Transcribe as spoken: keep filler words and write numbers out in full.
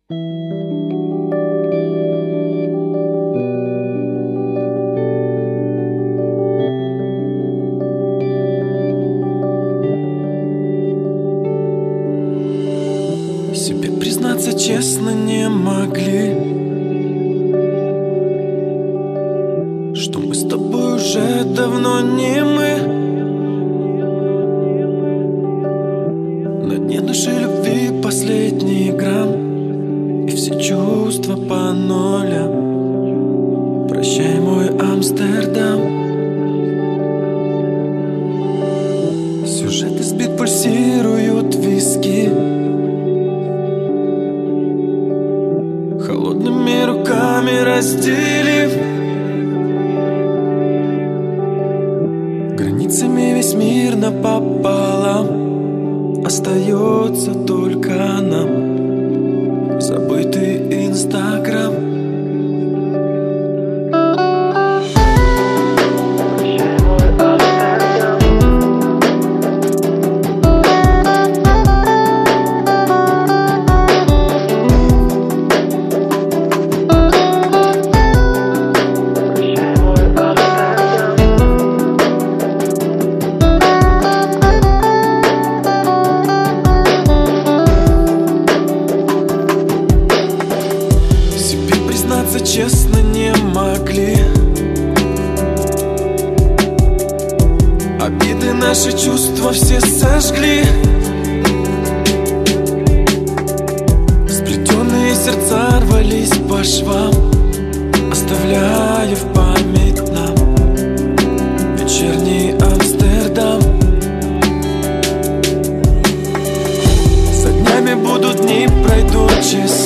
Себе признаться честно не могли, что мы с тобой уже давно не мы. На дне нашей любви последний грамм, и все чувства по нулям. Прощай, мой Амстердам. Сюжеты сбит, пульсируют виски. Холодными руками разделив границами весь мир напополам, остается только нам забытый Инстаграм. Честно не могли. Обиды наши чувства все сожгли. Сплетенные сердца рвались по швам, оставляя в память нам вечерний Амстердам. За днями будут дни, пройдут часы.